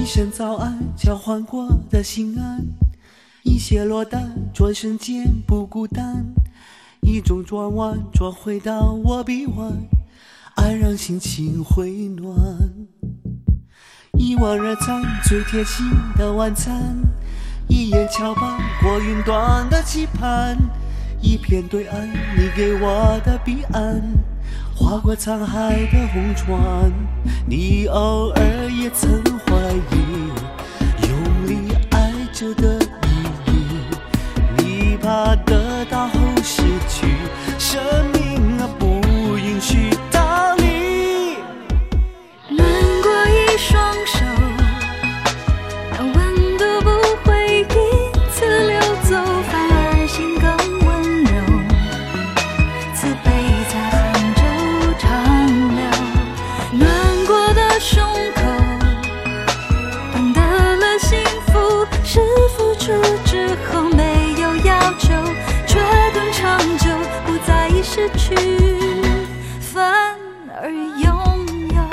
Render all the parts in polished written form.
一声早安交换过的心安，一些落单，转瞬间不孤单，一种转弯转回到我臂弯，爱让心情回暖。一碗热餐最贴心的晚餐，一眼瞧伴过云端的期盼，一片对岸你给我的彼岸，划过沧海的红船。你偶尔也曾怀疑用力爱着的意义，你怕得到后失去，生命啊不允许逃离。 暖过一双手，那温度不会因此流走，反而心更温柔，慈悲在杭州长流。暖过的胸口，懂得了幸福是付出之后没有要求，却更长久，不在意失去，反而拥有。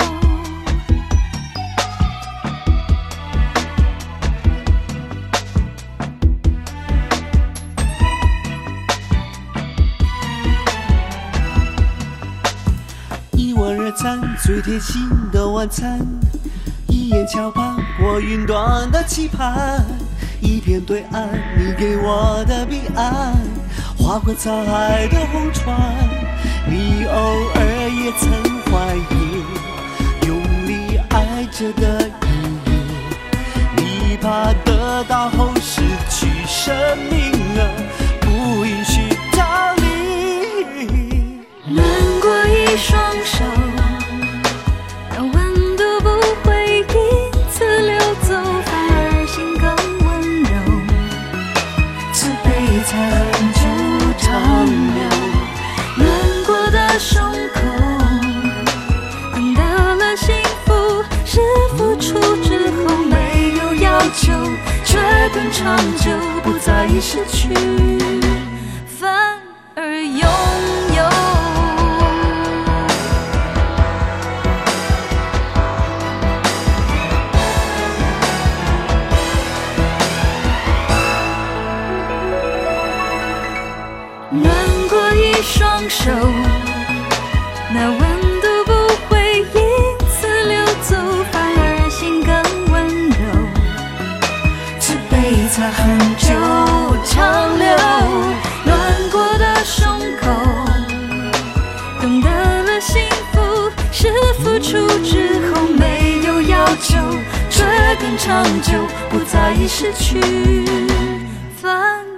一碗热餐最贴心的晚餐，一眼瞧伴过云端的期盼，一片对岸你给我的彼岸，划过沧海的红船。你偶尔也曾怀疑用力爱着的意义，你怕得到后失去，生命啊不允许逃离。 暖过一双手，那温度不会因此流走，反而心更温柔，慈悲才恒久长流。暖过的胸口，懂得了幸福是付出之后没有要求，却更长久，不在意失去，反而拥有。暖过一双手，那温度不会因此流走，反而心更温柔，慈悲才恒久长流。暖过的胸口，懂得了幸福是付出之后没有要求，却更长久，不在意失去，反